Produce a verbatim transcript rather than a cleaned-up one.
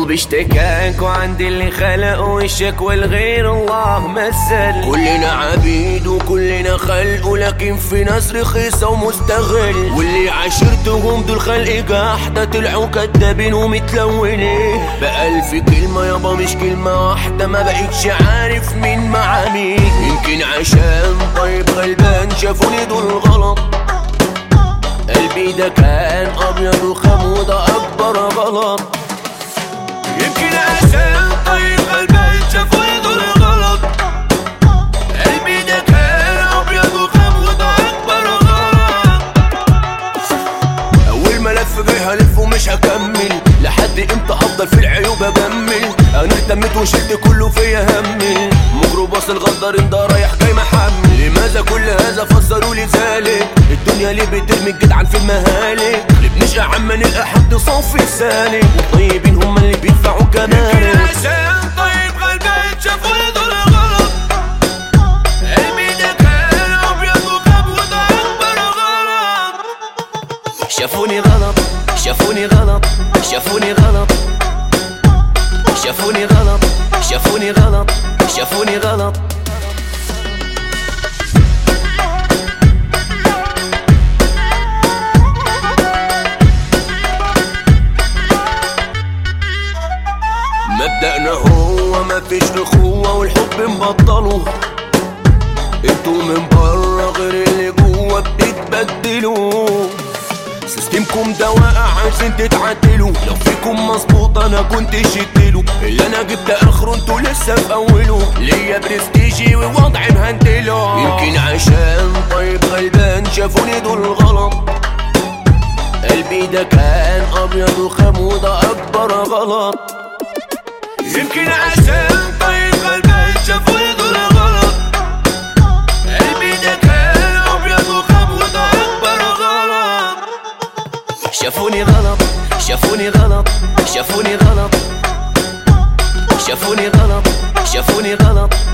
قلبي اشتكاك وعند اللي خلق وشك والغير الله مثل. كلنا عبيد وكلنا خلق ولكن في ناس رخيصة ومستغل، واللي عاشرتهم دول خلق جحدة طلعوا كدابين ومتلونين. بألف كلمة يابا مش كلمة واحدة، ما بقيتش عارف مين مع مين. يمكن عشان طيب غلبان شافوني دول غلط، قلبي ده كان ابيض وخام وده اكبر غلط. يمكن عشان طيب غلبان شافوني دول غلط، قلبي ده كان ابيض وخام وده اكبر غلط. اول ملف جاي هلف ومش هكمل، لحد امتى افضل في العيوب اجمل؟ انا اهتميت وشلت كله فيا همي، ميكروباص الغدارين ده رايح جاي محمل. لماذا كل هذا فسروا لي ذلك؟ الدنيا ليه بترمي الجدعان في المهالك؟ ليه بنشقى عما نلقى حد صافي سالك؟ والطيبين هم اللي بيدفعوا كمالك. عشان طيب غلبان شافوني دول غلط، قلبي ده كان ابيض وخاب وده اكبر غلط. شافوني غلط شافوني غلط شافوني غلط شافوني غلط شافوني غلط شافوني غلط. مبدأنا هو مفيش اخوة والحب مبطله، انتوا من بره غير اللي جوه بتتبدلوا. سيستمكم ده واقع عشان تتعدلوا، لو فيكم مظبوط انا كنت شدله، اللي انا جبت اخره انتوا لسه في اوله. ليا برستيجي ووضعي مهندله، يمكن عشان طيب غلبان شافوني دول غلط، قلبي ده كان ابيض وخام وده اكبر غلط. يمكن عشان طيب غلبان شافوني دول غلط، قلبي ده كان ابيض وخام وده اكبر غلط. شافوني غلط شافوني غلط شافوني غلط شافوني غلط شافوني غلط